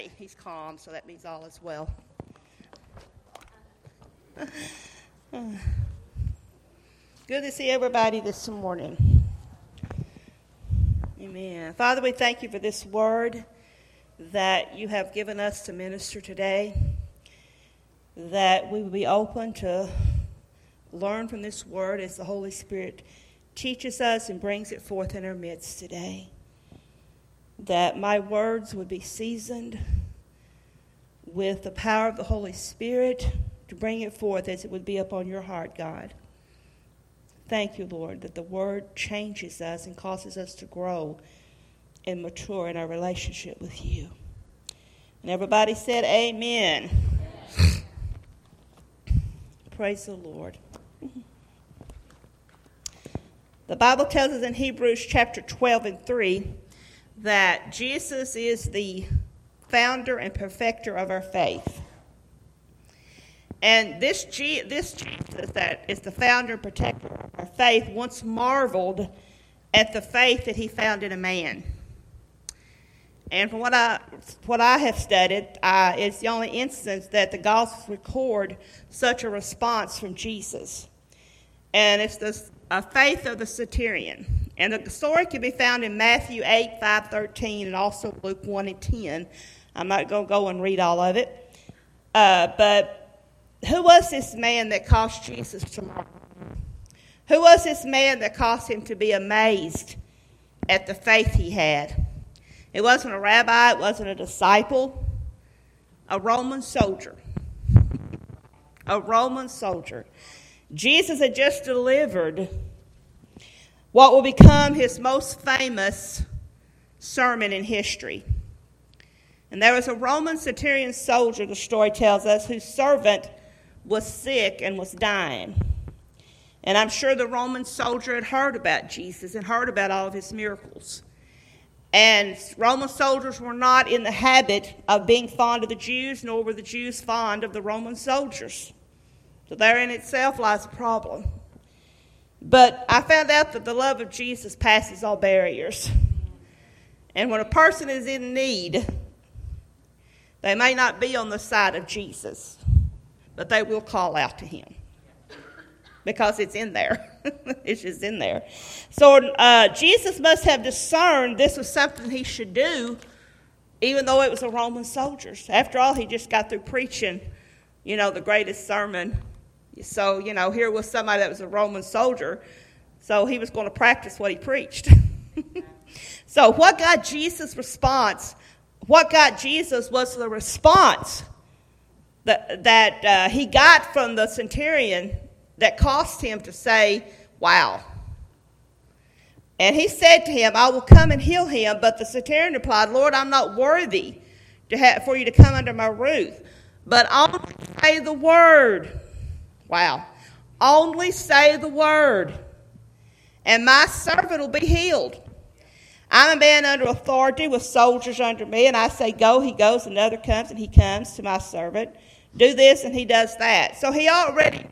He's calm, so that means all is well. Good to see everybody this morning. Amen. Father, we thank you for this word that you have given us to minister today, that we will be open to learn from this word as the Holy Spirit teaches us and brings it forth in our midst today. That my words would be seasoned with the power of the Holy Spirit to bring it forth as it would be upon your heart, God. Thank you, Lord, that the word changes us and causes us to grow and mature in our relationship with you. And everybody said amen. Praise the Lord. The Bible tells us in Hebrews chapter 12 and 3 that Jesus is the founder and perfecter of our faith. And this Jesus that is the founder and protector of our faith once marveled at the faith that he found in a man. And from what I have studied, it's the only instance that the Gospels record such a response from Jesus. And it's the faith of the centurion. And the story can be found in Matthew 8, 5, 13, and also Luke 1 and 10. I'm not going to go and read all of it. But who was this man that caused Jesus to marvel? Who was this man that caused him to be amazed at the faith he had? It wasn't a rabbi. It wasn't a disciple. A Roman soldier. A Roman soldier. Jesus had just delivered what will become his most famous sermon in history. And there was a Roman centurion soldier, the story tells us, whose servant was sick and was dying. And I'm sure the Roman soldier had heard about Jesus and heard about all of his miracles. And Roman soldiers were not in the habit of being fond of the Jews, nor were the Jews fond of the Roman soldiers. So there in itself lies a problem. But I found out that the love of Jesus passes all barriers. And when a person is in need, they may not be on the side of Jesus, but they will call out to him because it's in there. It's just in there. So Jesus must have discerned this was something he should do, even though it was a Roman soldier. After all, he just got through preaching, the greatest sermon. So, here was somebody that was a Roman soldier, so he was going to practice what he preached. So what got Jesus' response? What got Jesus was the response that he got from the centurion that caused him to say, wow. And he said to him, I will come and heal him. But the centurion replied, Lord, I'm not worthy for you to come under my roof, but only say the word. Wow. Only say the word, and my servant will be healed. I'm a man under authority with soldiers under me, and I say, go, he goes, another comes, and he comes to my servant. Do this, and he does that. So he already...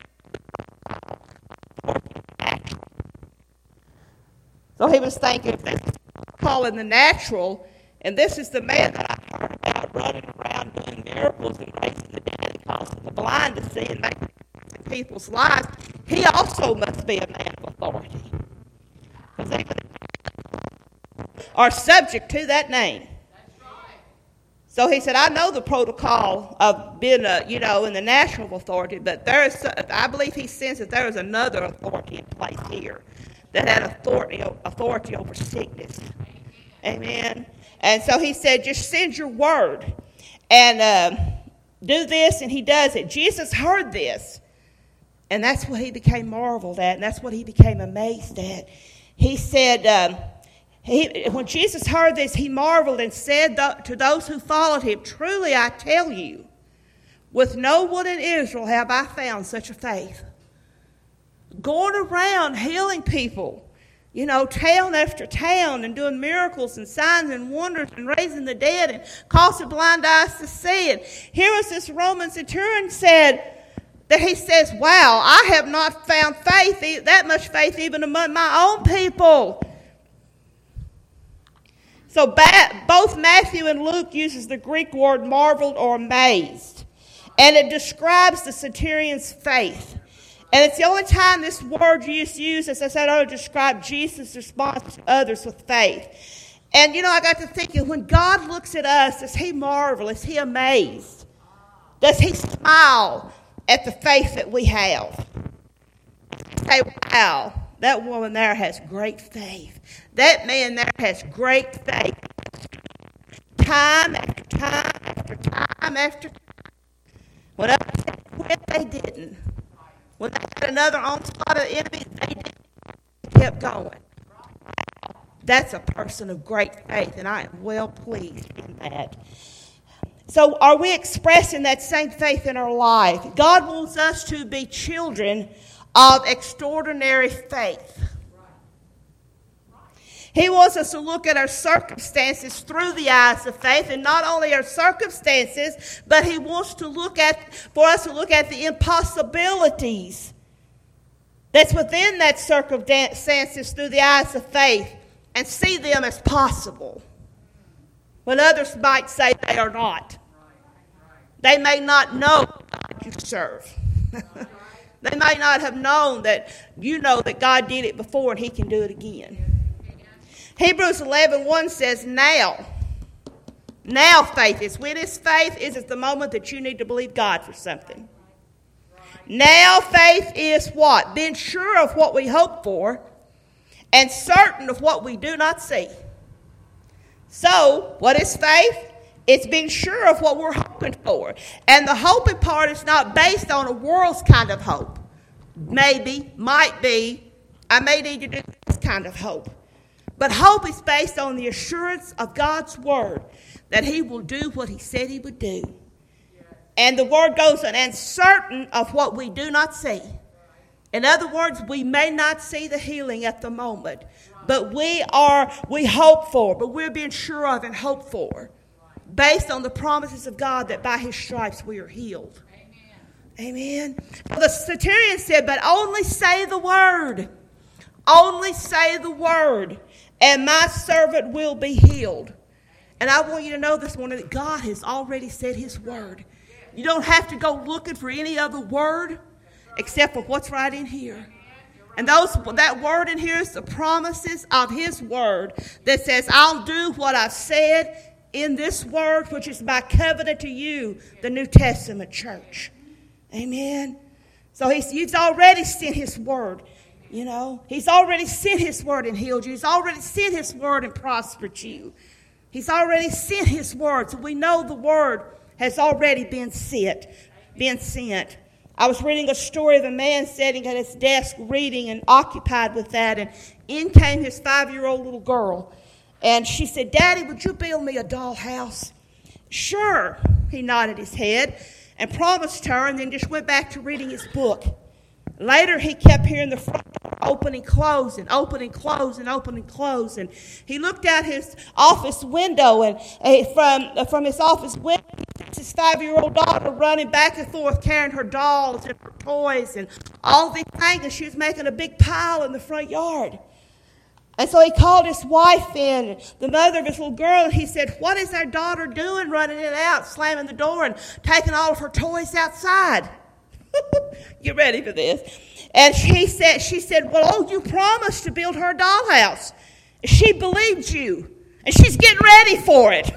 So he was thinking, calling the natural, and this is the man that I've heard about running around doing miracles and raising the dead and causing the blind to see and making people's lives. He also must be a man of authority. Because they are subject to that name. That's right. So he said, I know the protocol of being, in the national authority, but I believe he sensed that there is another authority in place here that had authority over sickness. Amen. And so he said, just send your word and do this, and he does it. Jesus heard this, and that's what he became marveled at, and that's what he became amazed at. He said, when Jesus heard this, he marveled and said to those who followed him, truly I tell you, with no one in Israel have I found such a faith. Going around healing people, town after town, and doing miracles and signs and wonders and raising the dead and causing blind eyes to see. And here was this Roman centurion that he says, wow, I have not found that much faith even among my own people. So both Matthew and Luke uses the Greek word marveled or amazed. And it describes the centurion's faith. And it's the only time this word is used, as I said, to describe Jesus' response to others with faith. And, I got to thinking, when God looks at us, does he marvel? Is he amazed? Does he smile at the faith that we have? Say, wow, that woman there has great faith. That man there has great faith. Time after time after time after time. When others had quit, they didn't. When they had another onslaught of enemies, they didn't. They kept going. That's a person of great faith, and I am well pleased in that. So are we expressing that same faith in our life? God wants us to be children of extraordinary faith. He wants us to look at our circumstances through the eyes of faith, and not only our circumstances, but he wants for us to look at the impossibilities that's within that circumstances through the eyes of faith and see them as possible, when others might say they are not. They may not know God you serve. They may not have known that that God did it before and he can do it again. Hebrews 11:1 says, now faith is. When is faith? Is it the moment that you need to believe God for something? Now faith is what? Being sure of what we hope for and certain of what we do not see. So, what is faith? It's being sure of what we're hoping for. And the hoping part is not based on a world's kind of hope. Maybe, might be, I may need to do this kind of hope. But hope is based on the assurance of God's word that he will do what he said he would do. And the word goes on, and certain of what we do not see. In other words, we may not see the healing at the moment, but we hope for, but we're being sure of and hope for, based on the promises of God that by his stripes we are healed. Amen. Well, the centurion said, but only say the word. Only say the word, and my servant will be healed. And I want you to know this morning that God has already said his word. You don't have to go looking for any other word except for what's right in here. And that word in here is the promises of his word that says, I'll do what I've said in this word, which is my covenant to you, the New Testament church. Amen. So he's already sent his word. He's already sent his word and healed you. He's already sent his word and prospered you. He's already sent his word. So we know the word has already been sent. I was reading a story of a man sitting at his desk reading and occupied with that. And in came his 5-year-old little girl. And she said, Daddy, would you build me a dollhouse? Sure. He nodded his head and promised her, and then just went back to reading his book. Later, he kept hearing the front door opening, closing, opening, closing, opening, closing. He looked out his office window, and from his office window, his 5-year-old daughter running back and forth, carrying her dolls and her toys and all these things, and she was making a big pile in the front yard. And so he called his wife in, the mother of his little girl, and he said, what is our daughter doing, running in and out, slamming the door and taking all of her toys outside? Get ready for this. And she said, well, you promised to build her a dollhouse. She believed you, and she's getting ready for it.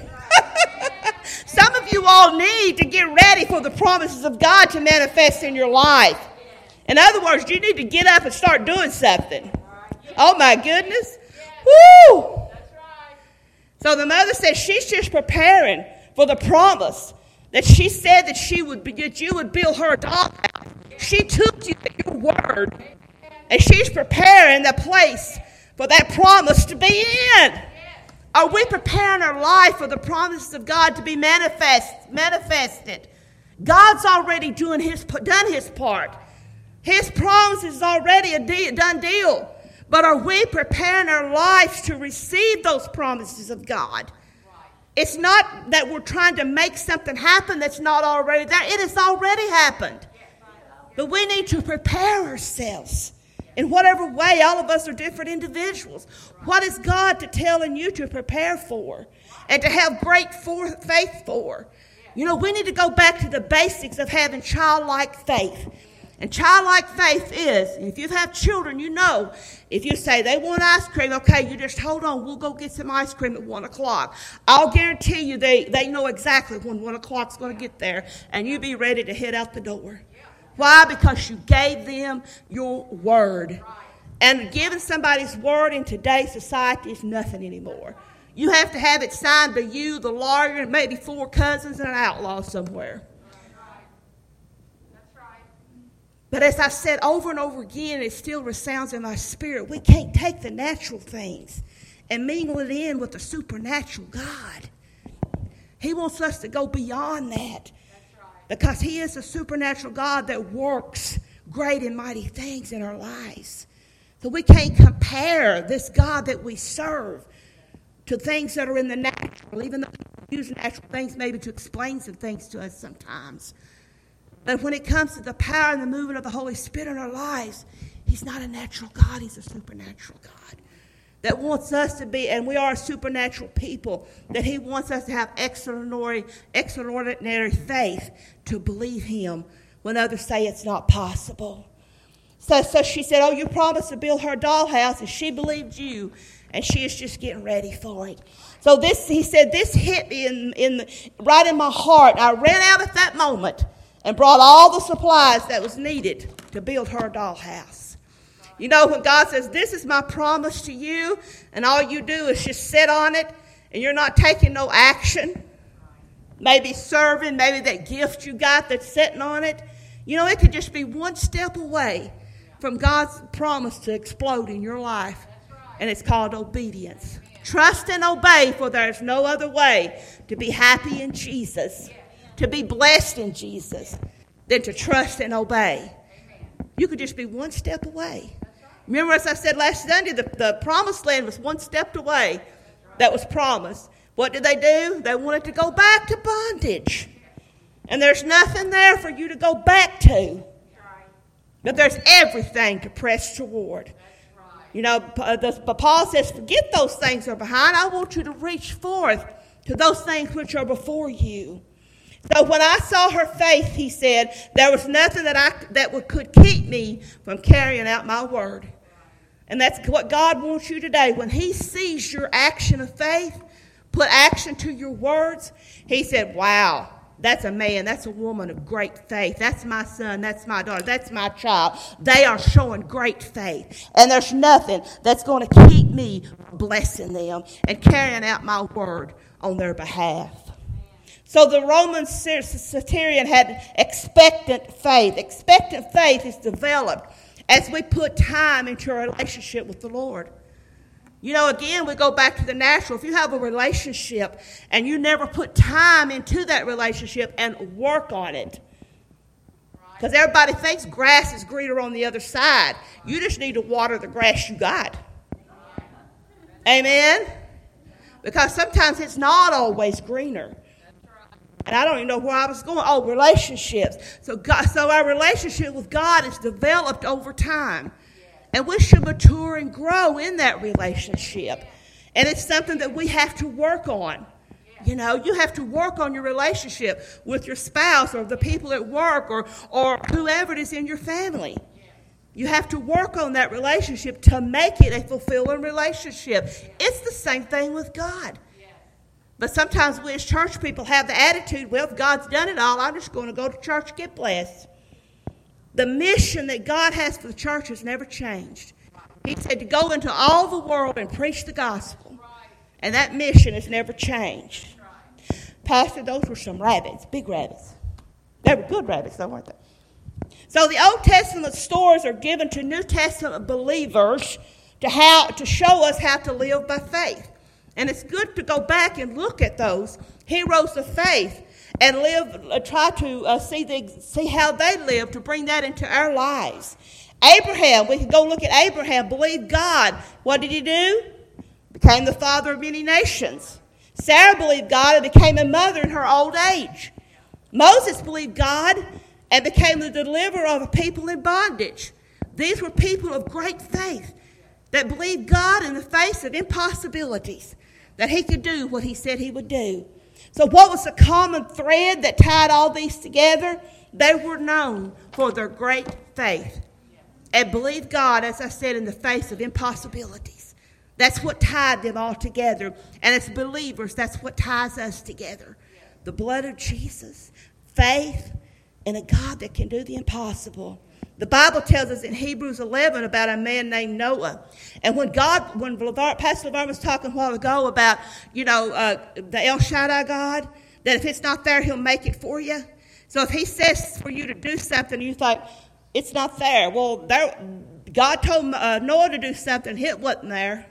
Some of you all need to get ready for the promises of God to manifest in your life. In other words, you need to get up and start doing something. Oh, my goodness. Woo! So the mother said she's just preparing for the promise that she said that you would build her a dollhouse. She took you at your word, and she's preparing the place for that promise to be in. Are we preparing our life for the promises of God to be manifested? God's already done his part. His promise is already a done deal. But are we preparing our lives to receive those promises of God? It's not that we're trying to make something happen that's not already there. It has already happened. But we need to prepare ourselves. In whatever way, all of us are different individuals. What is God telling you to prepare for and to have great faith for? You know, we need to go back to the basics of having childlike faith. And childlike faith is, if you have children, you know, if you say they want ice cream, okay, you just hold on, we'll go get some ice cream at 1 o'clock. I'll guarantee you they know exactly when 1 o'clock's going to get there, and you be ready to head out the door. Why? Because you gave them your word. And giving somebody's word in today's society is nothing anymore. You have to have it signed by you, the lawyer, and maybe 4 cousins and an outlaw somewhere. But as I said over and over again, it still resounds in my spirit. We can't take the natural things and mingle it in with the supernatural God. He wants us to go beyond that. Because he is a supernatural God that works great and mighty things in our lives. So we can't compare this God that we serve to things that are in the natural, even though we use natural things maybe to explain some things to us sometimes. But when it comes to the power and the movement of the Holy Spirit in our lives, he's not a natural God, he's a supernatural God that wants us to be, and we are a supernatural people, that he wants us to have extraordinary faith to believe him when others say it's not possible. So she said, oh, you promised to build her dollhouse, and she believed you, and she is just getting ready for it. So he said, this hit me right in my heart. I ran out at that moment and brought all the supplies that was needed to build her dollhouse. You know, when God says, this is my promise to you, and all you do is just sit on it, and you're not taking no action, maybe serving, maybe that gift you got that's sitting on it, you know, it could just be one step away from God's promise to explode in your life, and it's called obedience. Trust and obey, for there's no other way to be happy in Jesus, to be blessed in Jesus, than to trust and obey. You could just be one step away. Remember, as I said last Sunday, the promised land was one step away that was promised. What did they do? They wanted to go back to bondage. And there's nothing there for you to go back to. But there's everything to press toward. You know, Paul says, forget those things that are behind. I want you to reach forth to those things which are before you. So when I saw her faith, he said, there was nothing that could keep me from carrying out my word. And that's what God wants you today. When he sees your action of faith, put action to your words, he said, wow, that's a man, that's a woman of great faith. That's my son, that's my daughter, that's my child. They are showing great faith. And there's nothing that's going to keep me from blessing them and carrying out my word on their behalf. So the Roman centurion had expectant faith. Expectant faith is developed as we put time into a relationship with the Lord. You know, again, we go back to the natural. If you have a relationship and you never put time into that relationship and work on it, because everybody thinks grass is greener on the other side. You just need to water the grass you got. Amen? Because sometimes it's not always greener. And I don't even know where I was going. Oh, relationships. So our relationship with God is developed over time. And we should mature and grow in that relationship. And it's something that we have to work on. You know, you have to work on your relationship with your spouse or the people at work or whoever it is in your family. You have to work on that relationship to make it a fulfilling relationship. It's the same thing with God. But sometimes we as church people have the attitude, well, if God's done it all, I'm just going to go to church and get blessed. The mission that God has for the church has never changed. He said to go into all the world and preach the gospel. And that mission has never changed. Pastor, those were some rabbits, big rabbits. They were good rabbits, though, weren't they? So the Old Testament stories are given to New Testament believers to show us how to live by faith. And it's good to go back and look at those heroes of faith and try to see how they lived to bring that into our lives. Abraham, we can go look at Abraham, believed God. What did he do? Became the father of many nations. Sarah believed God and became a mother in her old age. Moses believed God and became the deliverer of a people in bondage. These were people of great faith that believed God in the face of impossibilities, that he could do what he said he would do. So what was the common thread that tied all these together? They were known for their great faith and believed God, as I said, in the face of impossibilities. That's what tied them all together. And as believers, that's what ties us together. The blood of Jesus, faith, and a God that can do the impossible. The Bible tells us in Hebrews 11 about a man named Noah. And when Pastor LeVar was talking a while ago about, the El Shaddai God, that if it's not there, he'll make it for you. So if he says for you to do something, you think, it's not there. Well, God told Noah to do something, it wasn't there.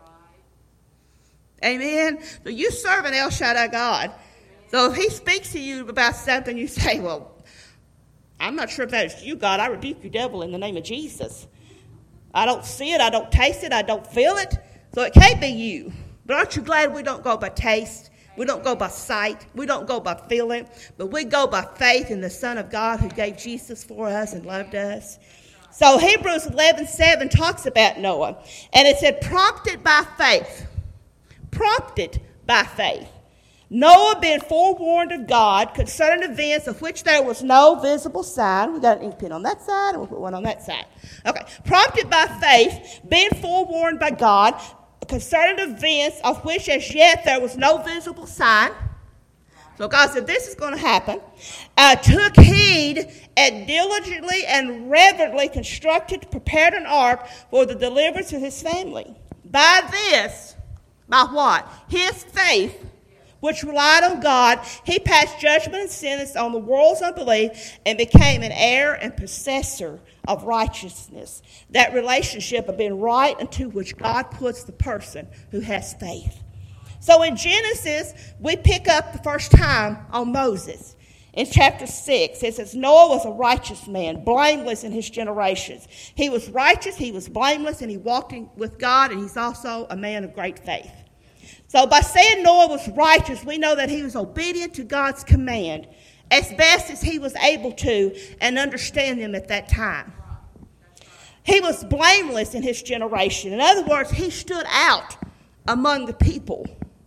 Amen? So you serve an El Shaddai God. So if he speaks to you about something, you say, well, I'm not sure if that's you, God. I rebuke you, devil, in the name of Jesus. I don't see it. I don't taste it. I don't feel it. So it can't be you. But aren't you glad we don't go by taste? We don't go by sight. We don't go by feeling. But we go by faith in the Son of God who gave Jesus for us and loved us. So Hebrews 11:7 talks about Noah. And it said, prompted by faith. Prompted by faith. Noah, being forewarned of God concerning events of which there was no visible sign. We got an ink pen on that side, and we'll put one on that side. Okay. Prompted by faith, being forewarned by God concerning events of which as yet there was no visible sign. So God said, this is going to happen. Took heed and diligently and reverently prepared an ark for the deliverance of his family. By this, by what? His faith, which relied on God, he passed judgment and sentence on the world's unbelief and became an heir and possessor of righteousness. That relationship of being right into which God puts the person who has faith. So in Genesis, we pick up the first time on Moses. In chapter 6, it says, Noah was a righteous man, blameless in his generations. He was righteous, he was blameless, and he walked with God, and he's also a man of great faith. So by saying Noah was righteous, we know that he was obedient to God's command as best as he was able to and understand them at that time. He was blameless in his generation. In other words, he stood out among the people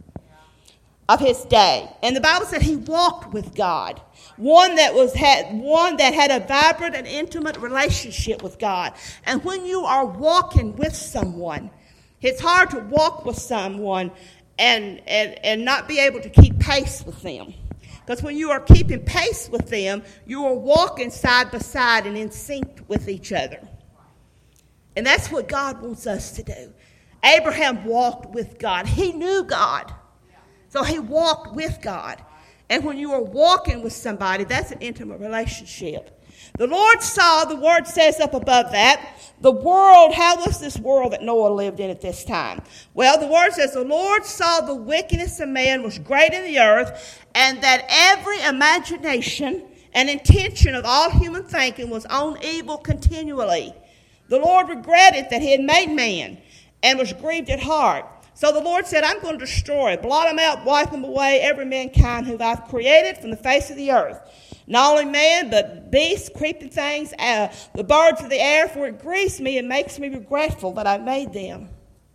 of his day. And the Bible said he walked with God, one that had a vibrant and intimate relationship with God. And when you are walking with someone, it's hard to walk with someone and not be able to keep pace with them. Because when you are keeping pace with them, you are walking side by side and in sync with each other. And that's what God wants us to do. Abraham walked with God. He knew God. So he walked with God. And when you are walking with somebody, that's an intimate relationship. The Lord saw, the word says up above that, the world. How was this world that Noah lived in at this time? Well, the word says, the Lord saw the wickedness of man was great in the earth, and that every imagination and intention of all human thinking was on evil continually. The Lord regretted that he had made man and was grieved at heart. So the Lord said, I'm going to destroy, blot them out, wipe them away, every mankind who I've created from the face of the earth. Not only man, but beasts, creeping things, the birds of the air, for it grieves me and makes me regretful that I made them.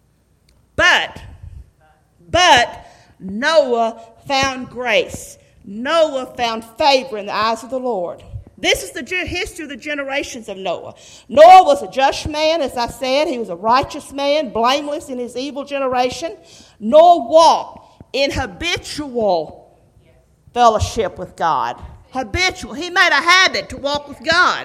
But Noah found grace. Noah found favor in the eyes of the Lord. This is the history of the generations of Noah. Noah was a just man, as I said. He was a righteous man, blameless in his evil generation. Noah walked in habitual fellowship with God. Habitual. He made a habit to walk with God.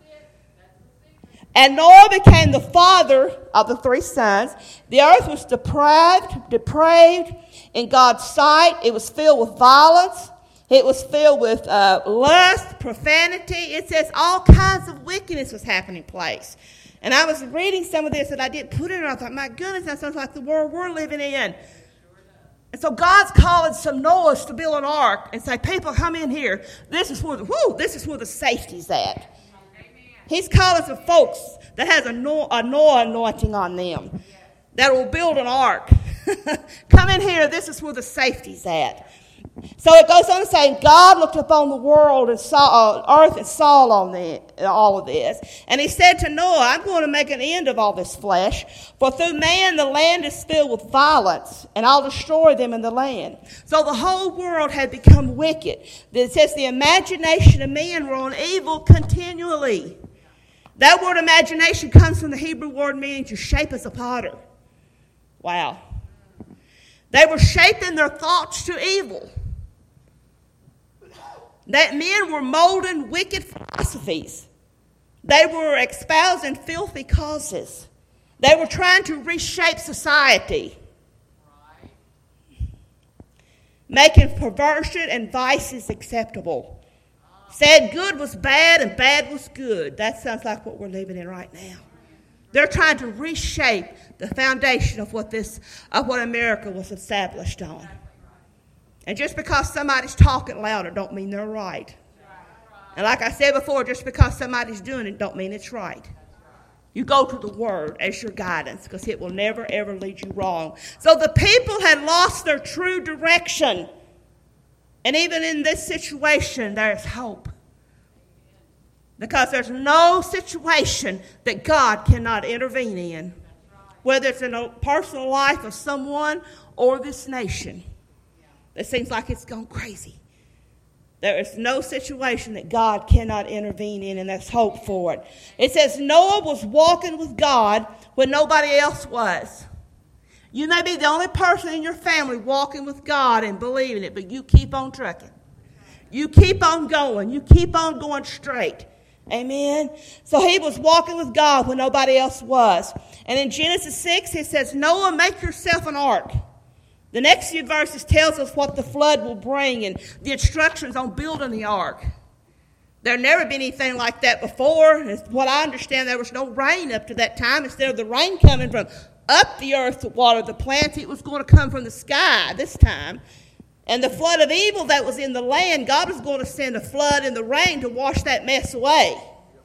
And Noah became the father of the three sons. The earth was depraved in God's sight. It was filled with violence. It was filled with lust, profanity. It says all kinds of wickedness was happening place. And I was reading some of this and I didn't put it in. I thought, my goodness, that sounds like the world we're living in. And so God's calling some Noahs to build an ark and say, people, come in here. This is where the safety's at. He's calling some folks that has a Noah anointing on them that will build an ark. Come in here. This is where the safety's at. So it goes on to say, God looked upon the world and saw earth and saw all of this. And he said to Noah, I'm going to make an end of all this flesh, for through man the land is filled with violence, and I'll destroy them in the land. So the whole world had become wicked. It says the imagination of men were on evil continually. That word imagination comes from the Hebrew word meaning to shape as a potter. Wow. They were shaping their thoughts to evil. That men were molding wicked philosophies. They were espousing filthy causes. They were trying to reshape society. Making perversion and vices acceptable. Said good was bad and bad was good. That sounds like what we're living in right now. They're trying to reshape the foundation of what America was established on. And just because somebody's talking louder don't mean they're right. And like I said before, just because somebody's doing it don't mean it's right. You go to the Word as your guidance because it will never, ever lead you wrong. So the people had lost their true direction. And even in this situation, there's hope. Because there's no situation that God cannot intervene in. Whether it's in a personal life of someone or this nation. It seems like it's gone crazy. There is no situation that God cannot intervene in, and there's hope for it. It says Noah was walking with God when nobody else was. You may be the only person in your family walking with God and believing it, but you keep on trucking. You keep on going. You keep on going straight. Amen? So he was walking with God when nobody else was. And in Genesis 6, it says, Noah, make yourself an ark. The next few verses tells us what the flood will bring and the instructions on building the ark. There had never been anything like that before. As what I understand, there was no rain up to that time. Instead of the rain coming from up the earth to water the plants, it was going to come from the sky this time. And the flood of evil that was in the land, God was going to send a flood and the rain to wash that mess away.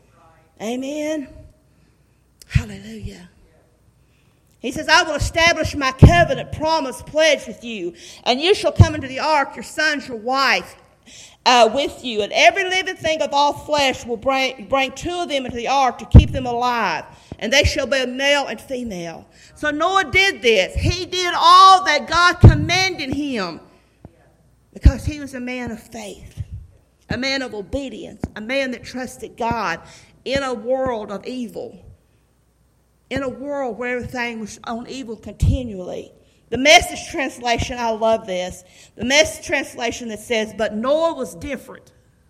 Amen. Hallelujah. He says, I will establish my covenant, promise, pledge with you, and you shall come into the ark, your sons, your wife, with you. And every living thing of all flesh will bring two of them into the ark to keep them alive. And they shall be male and female. So Noah did this. He did all that God commanded him because he was a man of faith, a man of obedience, a man that trusted God in a world of evil. In a world where everything was on evil continually. The Message translation, I love this. The Message translation that says, but Noah was different.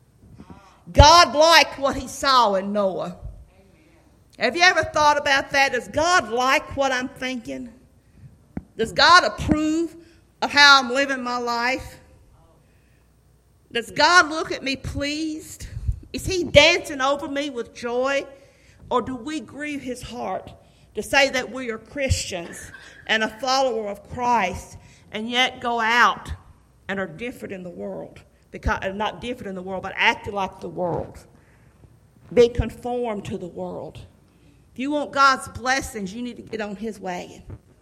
God liked what he saw in Noah. Have you ever thought about that? Does God like what I'm thinking? Does God approve of how I'm living my life? Does God look at me pleased? Is he dancing over me with joy? Or do we grieve his heart to say that we are Christians and a follower of Christ and yet go out and are different in the world? Because, not different in the world, but acting like the world. Be conformed to the world. If you want God's blessings, you need to get on his wagon.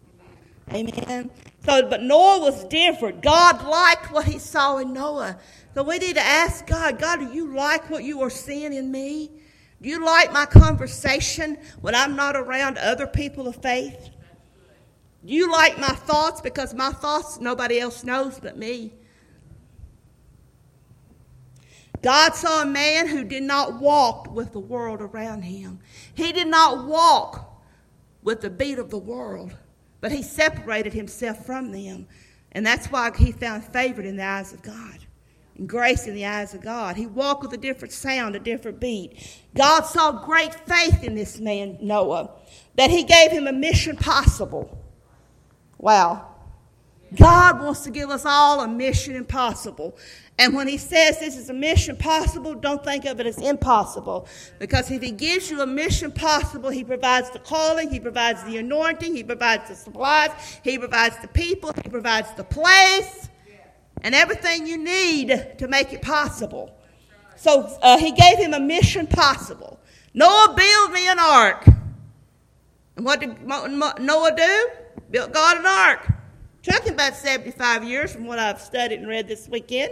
Amen. So, but Noah was different. God liked what he saw in Noah. So we need to ask God, God, do you like what you are seeing in me? Do you like my conversation when I'm not around other people of faith? Do you like my thoughts? Because my thoughts nobody else knows but me. God saw a man who did not walk with the world around him. He did not walk with the beat of the world, but he separated himself from them. And that's why he found favor in the eyes of God. And grace in the eyes of God. He walked with a different sound, a different beat. God saw great faith in this man, Noah, that he gave him a mission possible. Wow. God wants to give us all a mission impossible. And when he says this is a mission possible, don't think of it as impossible. Because if he gives you a mission possible, he provides the calling, he provides the anointing, he provides the supplies, he provides the people, he provides the place, and everything you need to make it possible. So he gave him a mission possible. Noah, build me an ark. And what did Noah do? Built God an ark. Took him about 75 years from what I've studied and read this weekend.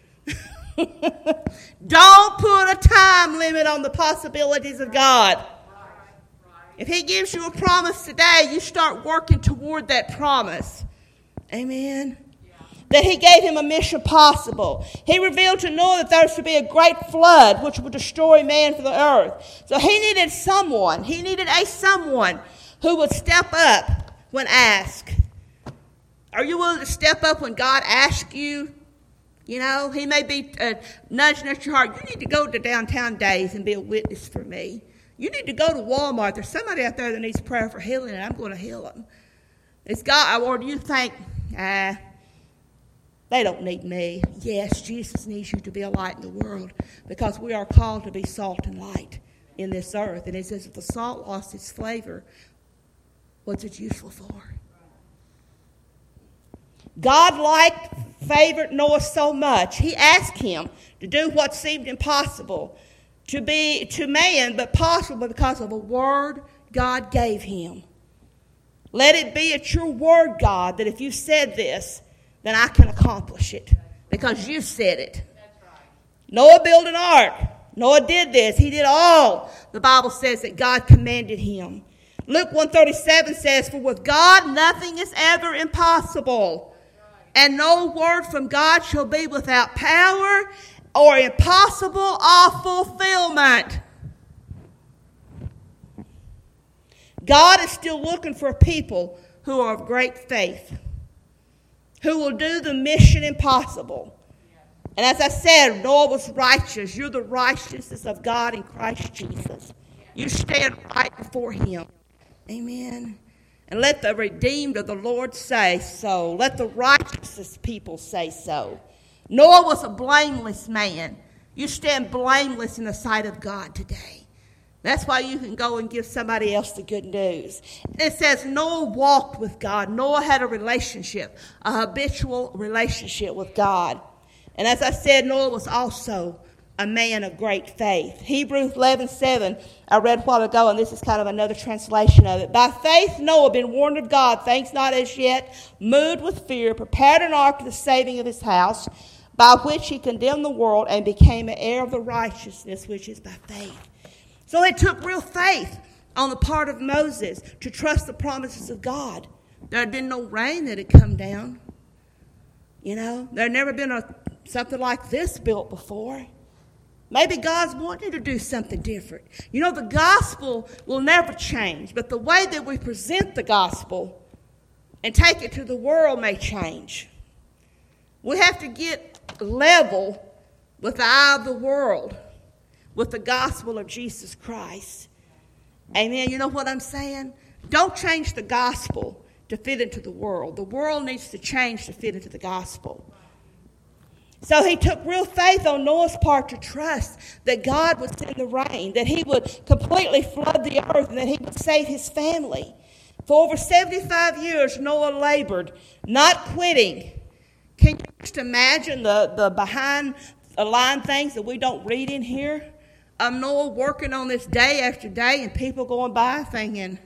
Don't put a time limit on the possibilities of God. If he gives you a promise today, you start working toward that promise. Amen. That he gave him a mission possible. He revealed to Noah that there was to be a great flood which would destroy man from the earth. So he needed someone. He needed a someone who would step up when asked. Are you willing to step up when God asks you? You know, he may be nudging at your heart. You need to go to Downtown Days and be a witness for me. You need to go to Walmart. There's somebody out there that needs prayer for healing, and I'm going to heal them. It's God, or do you think, they don't need me? Yes, Jesus needs you to be a light in the world because we are called to be salt and light in this earth. And it says if the salt lost its flavor, what's it useful for? God favored Noah so much, he asked him to do what seemed impossible to man, but possible because of a word God gave him. Let it be at your word, God, that if you said this, then I can accomplish it because you said it. That's right. Noah built an ark. Noah did this. He did all. The Bible says that God commanded him. Luke 1:37 says, for with God nothing is ever impossible. And no word from God shall be without power or impossible of fulfillment. God is still looking for people who are of great faith, who will do the mission impossible. And as I said, Noah was righteous. You're the righteousness of God in Christ Jesus. You stand right before him. Amen. And let the redeemed of the Lord say so. Let the righteous people say so. Noah was a blameless man. You stand blameless in the sight of God today. That's why you can go and give somebody else the good news. It says Noah walked with God. Noah had a relationship, a habitual relationship with God. And as I said, Noah was also a man of great faith. Hebrews 11:7, I read a while ago, and this is kind of another translation of it. By faith, Noah, being warned of God, thanks not as yet, moved with fear, prepared an ark for the saving of his house, by which he condemned the world and became an heir of the righteousness which is by faith. So it took real faith on the part of Moses to trust the promises of God. There had been no rain that had come down. You know, there had never been something like this built before. Maybe God's wanting you to do something different. You know, the gospel will never change, but the way that we present the gospel and take it to the world may change. We have to get level with the eye of the world, with the gospel of Jesus Christ. Amen. You know what I'm saying? Don't change the gospel to fit into the world. The world needs to change to fit into the gospel. So he took real faith on Noah's part to trust that God would send the rain, that he would completely flood the earth, and that he would save his family. For over 75 years, Noah labored, not quitting. Can you just imagine the behind-the-line things that we don't read in here? Noah working on this day after day, and people going by thinking,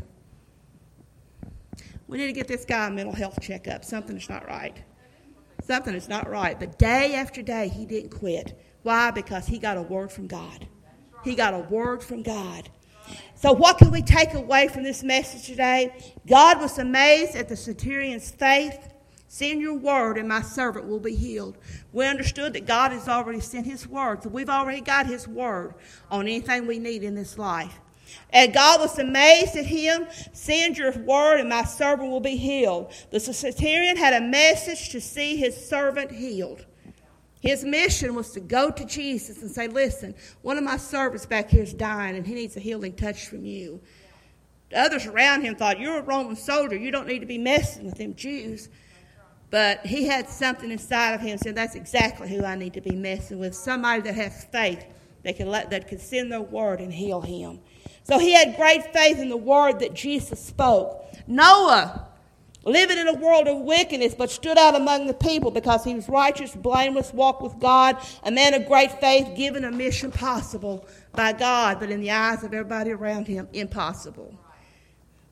we need to get this guy a mental health checkup. Something is not right. Something is not right. But day after day, he didn't quit. Why? Because he got a word from God. He got a word from God. So what can we take away from this message today? God was amazed at the centurion's faith. Send your word and my servant will be healed. We understood that God has already sent his word. So we've already got his word on anything we need in this life. And God was amazed at him. Send your word and my servant will be healed. The centurion had a message to see his servant healed. His mission was to go to Jesus and say, listen, one of my servants back here is dying and he needs a healing touch from you. The others around him thought, you're a Roman soldier. You don't need to be messing with them Jews. But he had something inside of him said, that's exactly who I need to be messing with. Somebody that has faith that can send their word and heal him. So he had great faith in the word that Jesus spoke. Noah, living in a world of wickedness, but stood out among the people because he was righteous, blameless, walked with God, a man of great faith, given a mission possible by God, but in the eyes of everybody around him, impossible.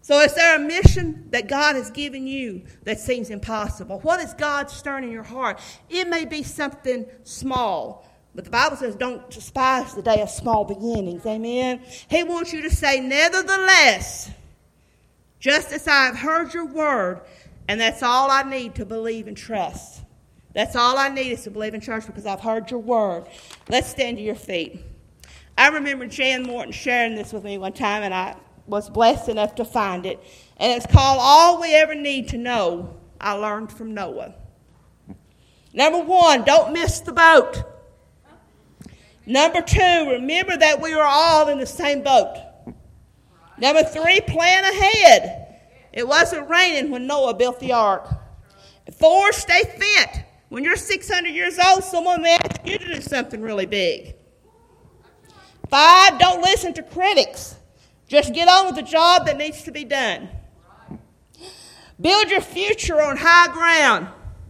So is there a mission that God has given you that seems impossible? What is God stirring in your heart? It may be something small, but the Bible says don't despise the day of small beginnings. Amen? He wants you to say, nevertheless, just as I have heard your word, and that's all I need to believe and trust. That's all I need is to believe and trust because I've heard your word. Let's stand to your feet. I remember Jan Morton sharing this with me one time, and I was blessed enough to find it. And it's called All We Ever Need to Know, I Learned from Noah. Number 1, don't miss the boat. Number 2, remember that we are all in the same boat. Number 3, plan ahead. It wasn't raining when Noah built the ark. 4, stay fit. When you're 600 years old, someone may ask you to do something really big. 5, don't listen to critics. Just get on with the job that needs to be done. Build your future on high ground.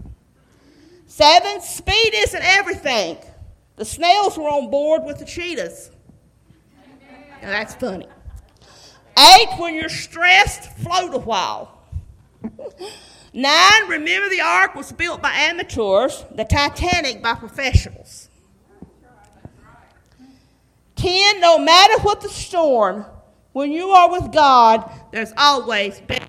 7, speed isn't everything. The snails were on board with the cheetahs. Now that's funny. 8, when you're stressed, float a while. 9, remember the ark was built by amateurs, the Titanic by professionals. 10, no matter what the storm, when you are with God, there's always better.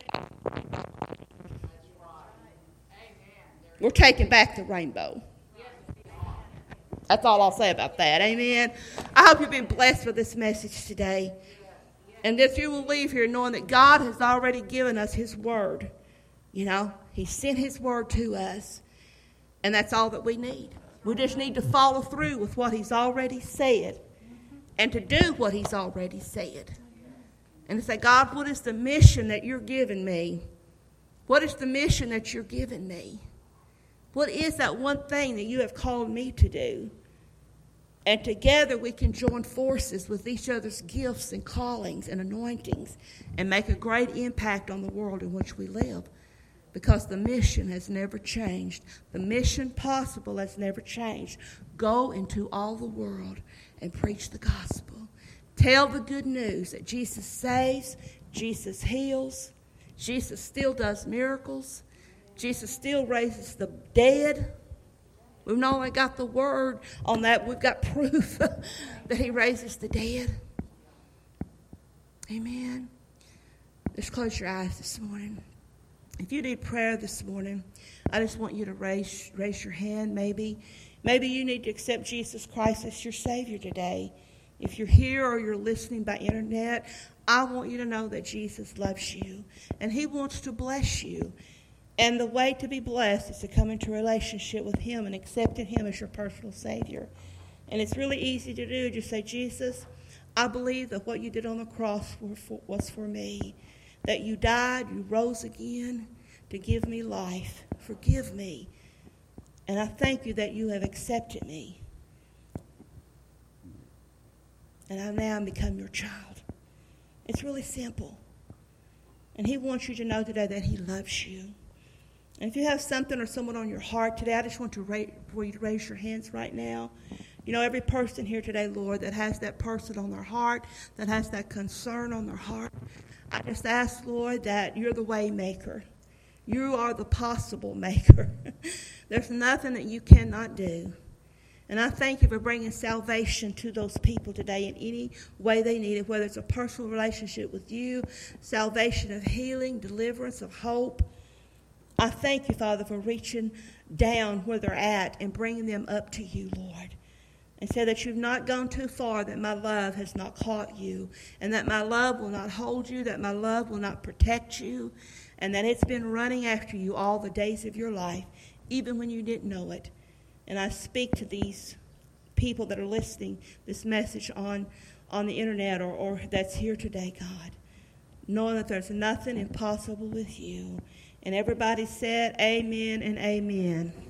We're taking back the rainbow. That's all I'll say about that. Amen. I hope you've been blessed with this message today. And that you will leave here knowing that God has already given us his word. You know, he sent his word to us. And that's all that we need. We just need to follow through with what he's already said. And to do what he's already said. And to say, God, what is the mission that you're giving me? What is the mission that you're giving me? What is that one thing that you have called me to do? And together we can join forces with each other's gifts and callings and anointings and make a great impact on the world in which we live. Because the mission has never changed. The mission possible has never changed. Go into all the world and preach the gospel. Tell the good news that Jesus saves, Jesus heals, Jesus still does miracles, Jesus still raises the dead. We've not only got the word on that, we've got proof that he raises the dead. Amen. Just close your eyes this morning. If you need prayer this morning, I just want you to raise your hand. Maybe you need to accept Jesus Christ as your Savior today. If you're here or you're listening by internet, I want you to know that Jesus loves you and he wants to bless you. And the way to be blessed is to come into a relationship with him and accepting him as your personal Savior. And it's really easy to do. Just say, Jesus, I believe that what you did on the cross was for me. That you died, you rose again to give me life. Forgive me. And I thank you that you have accepted me. And I now become your child. It's really simple. And he wants you to know today that he loves you. And if you have something or someone on your heart today, I just want to for you to raise your hands right now. You know, every person here today, Lord, that has that person on their heart, that has that concern on their heart, I just ask, Lord, that you're the way maker. You are the possible maker. There's nothing that you cannot do. And I thank you for bringing salvation to those people today in any way they need it, whether it's a personal relationship with you, salvation of healing, deliverance of hope. I thank you, Father, for reaching down where they're at and bringing them up to you, Lord. And say that you've not gone too far, that my love has not caught you, and that my love will not hold you, that my love will not protect you, and that it's been running after you all the days of your life, even when you didn't know it. And I speak to these people that are listening this message on the internet or that's here today, God, knowing that there's nothing impossible with you. And everybody said amen and amen.